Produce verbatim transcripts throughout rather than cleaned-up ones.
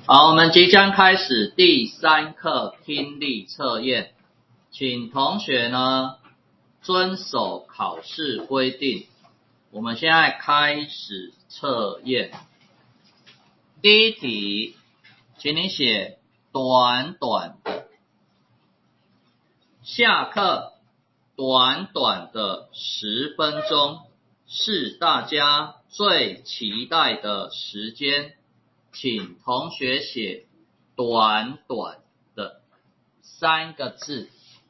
好，我们即将开始第三课听力测验，请同学呢遵守考试规定。我们现在开始测验。第一题，请你写短短的。下课短短的十分钟是大家最期待的时间。请同学写短短的三个字。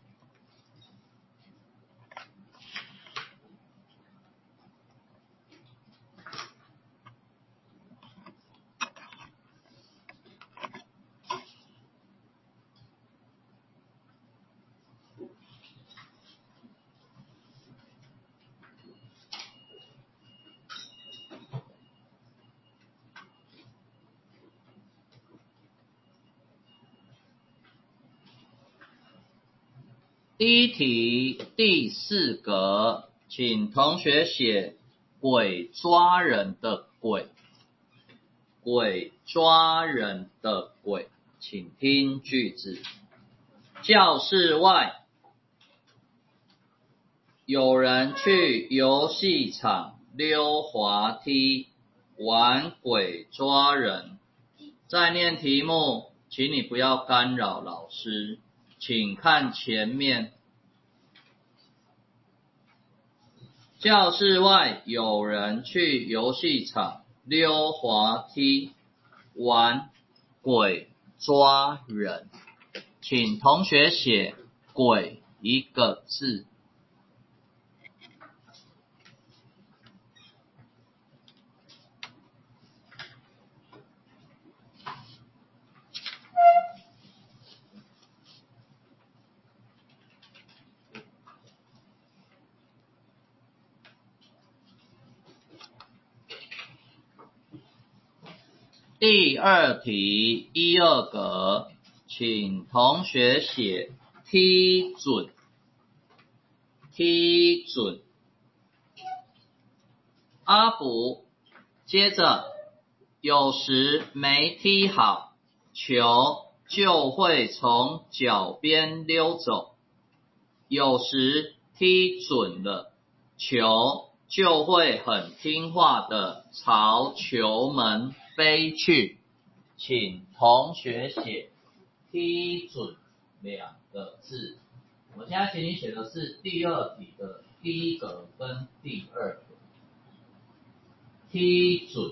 第一题第四格，请同学写鬼抓人的鬼。鬼抓人的鬼，请听句子。教室外有人去游戏场溜滑梯玩鬼抓人。在念题目，请你不要干扰老师，请看前面。教室外有人去游戏场溜滑梯玩鬼抓人，请同学写鬼一个字。第二题一二格，请同学写踢准。踢准。阿卜接着有时没踢好，球就会从脚边溜走，有时踢准了，球就会很听话的朝球门飞去。请同学写踢准两个字。我现在请你写的是第二题的第一格跟第二格。踢准。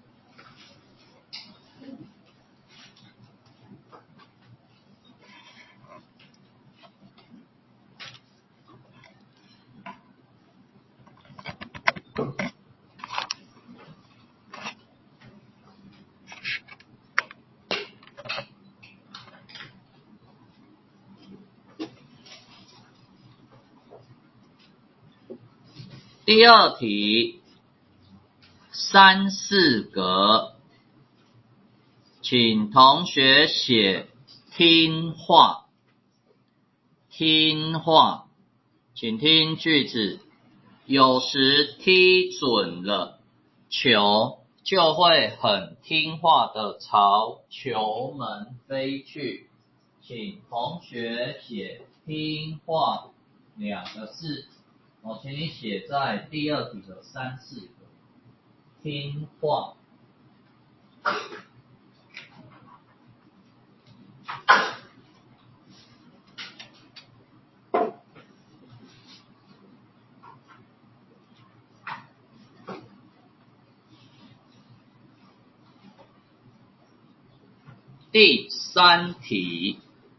第二题三四格，请同学写听话。听话，请听句子。有时踢准了，球就会很听话的朝球门飞去。请同学写听话两个字。我请你写在第二题的三四格。听话。第三题，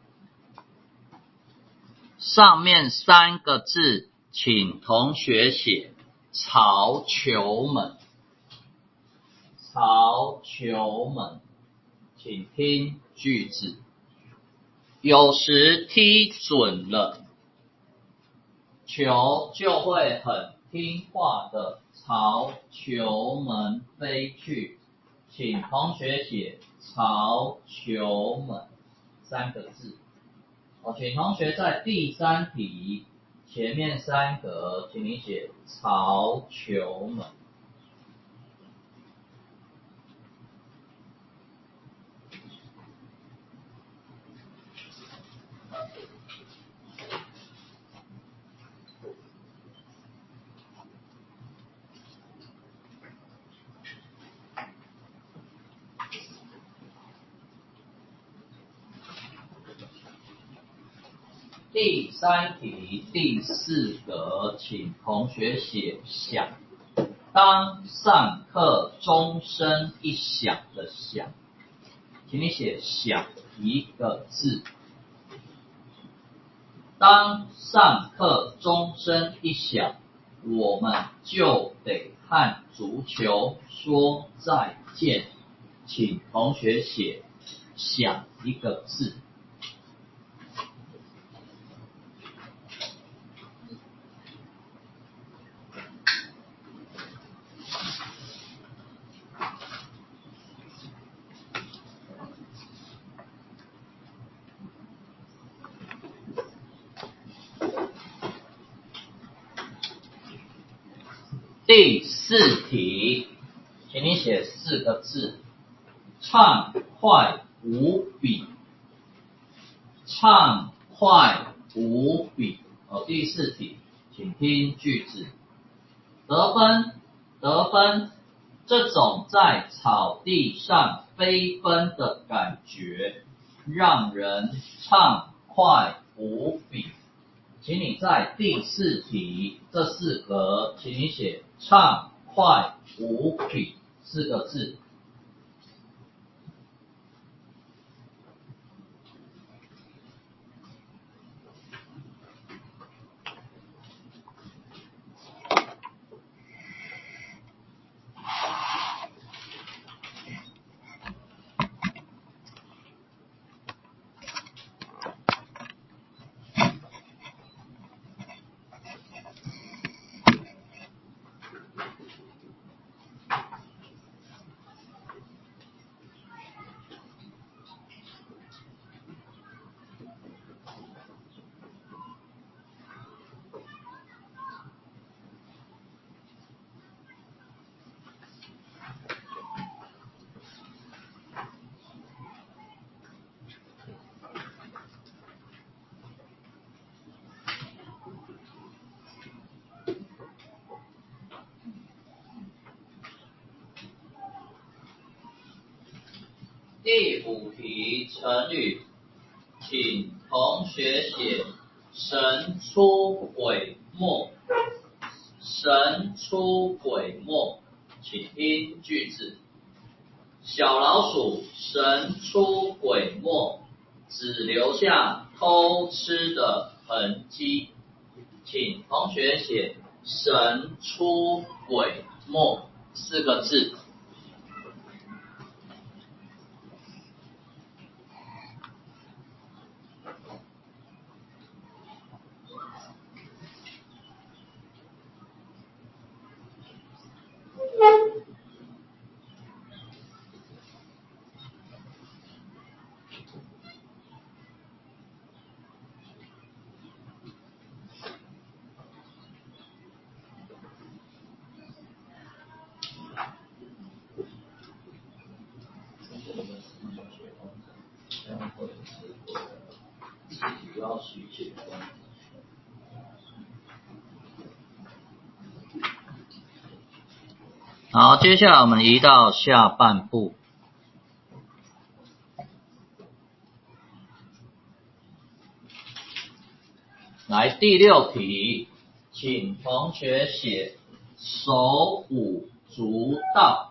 上面三个字，请同学写朝球门。朝球门，请听句子。有时踢准了，球就会很听话的朝球门飞去。请同学写朝球门三个字。哦，请同学在第三题前面三格，请你写朝球门。 第三题第四格，请同学写响。当上课钟声一响的响，请你写响一个字。当上课钟声一响，我们就得和足球说再见。请同学写响一个字。第四题，请你写四个字，畅快无比。畅快无比。哦，第四题，请听句子。得分，得分，这种在草地上飞奔的感觉，让人畅快无比。请你在第四题这四格，请你写畅快无比四个字。第五题成语，请同学写神出鬼没。神出鬼没，请听句子。小老鼠神出鬼没，只留下偷吃的痕迹。请同学写神出鬼没四个字。好，接下来我们移到下半部。来，第六题，请同学写手舞足蹈。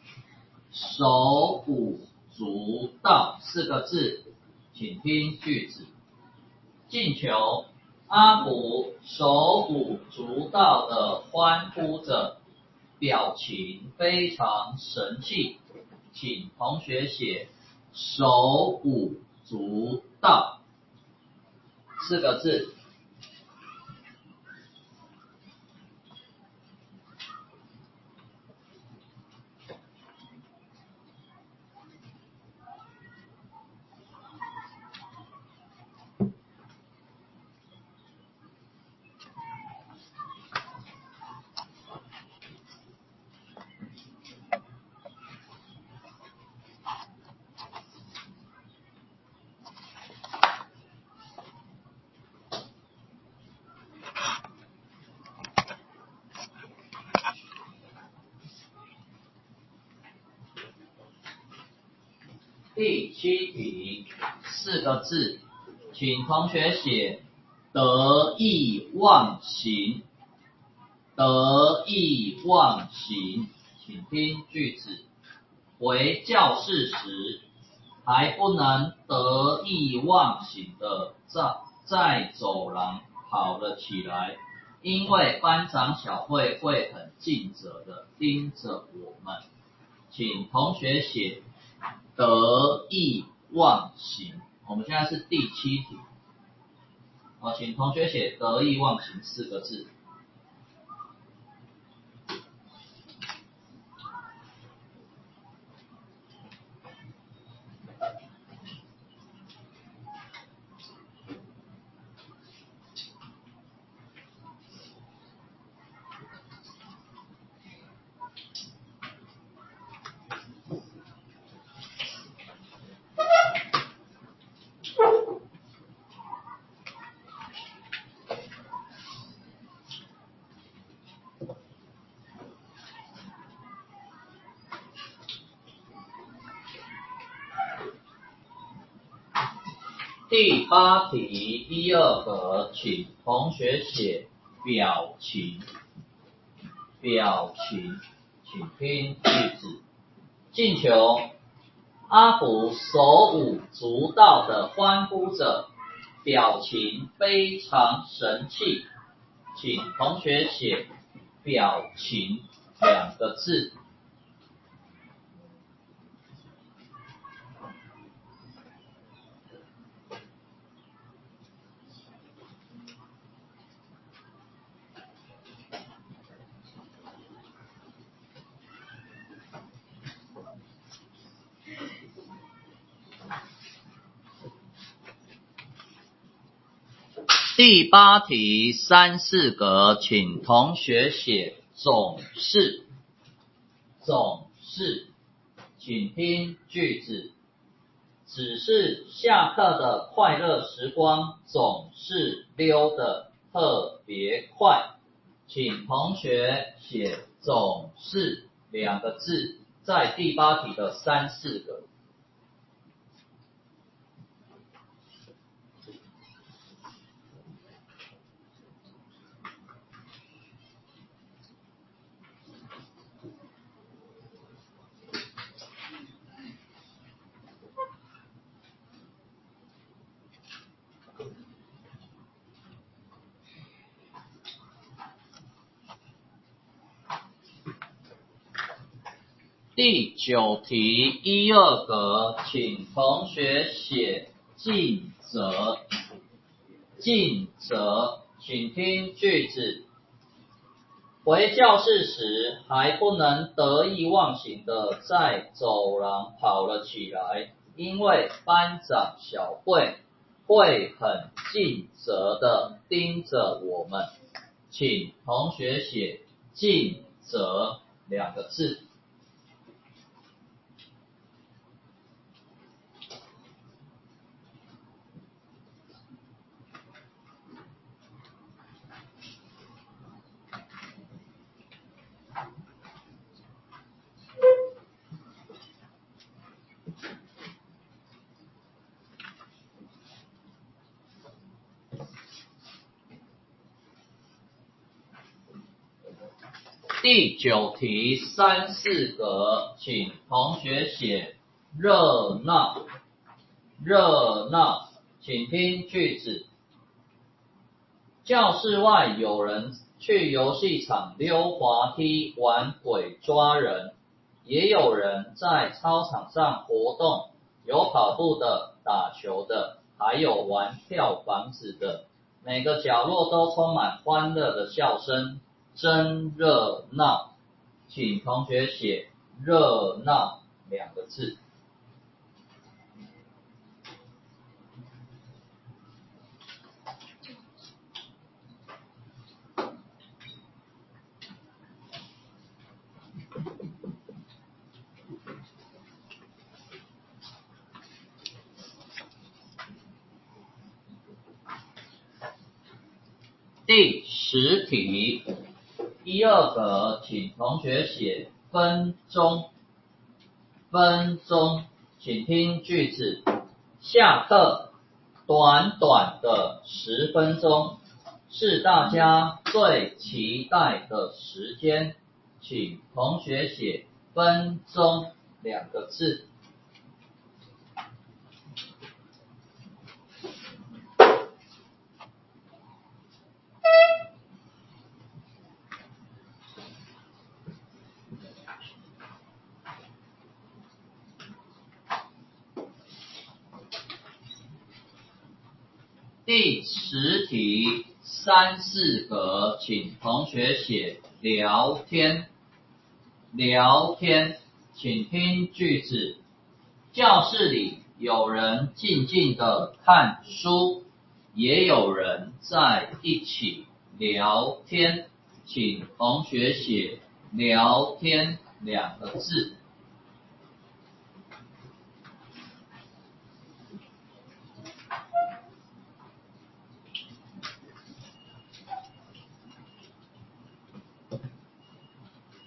手舞足蹈四个字，请听句子。进球，阿福手舞足蹈的欢呼着，表情非常神气。请同学写手舞足蹈四个字。第七题四个字，请同学写得意忘形，得意忘形，请听句子。回教室时，还不能得意忘形的在在走廊跑了起来，因为班长小慧会很尽责的盯着我们。请同学写得意忘形。我们现在是第七题，好，请同学写得意忘形四个字。第八题一二格，请同学写表情。表情，请听句子。进球，阿福手舞足蹈的欢呼着，表情非常神气。请同学写表情两个字。第八题三四格，请同学写总是。总是，请听句子。只是下课的快乐时光总是溜得特别快，请同学写总是两个字，在第八题的三四格。第九题一二格，请同学写尽责。尽责，请听句子。回教室时，还不能得意忘形的在走廊跑了起来，因为班长小慧会很尽责的盯着我们。请同学写尽责两个字。第九题三四格，请同学写热闹。热闹，请听句子。教室外有人去游戏场溜滑梯玩鬼抓人，也有人在操场上活动，有跑步的，打球的，还有玩跳房子的，每个角落都充满欢乐的笑声，真热闹。请同学写热闹两个字。第十题一二格，请同学写分钟。分钟，请听句子。下课， 短短的十分钟是大家最期待的时间，请同学写分钟两个字。第十题，三四格，请同学写聊天。聊天，请听句子。教室里有人静静地看书，也有人在一起聊天，请同学写聊天两个字。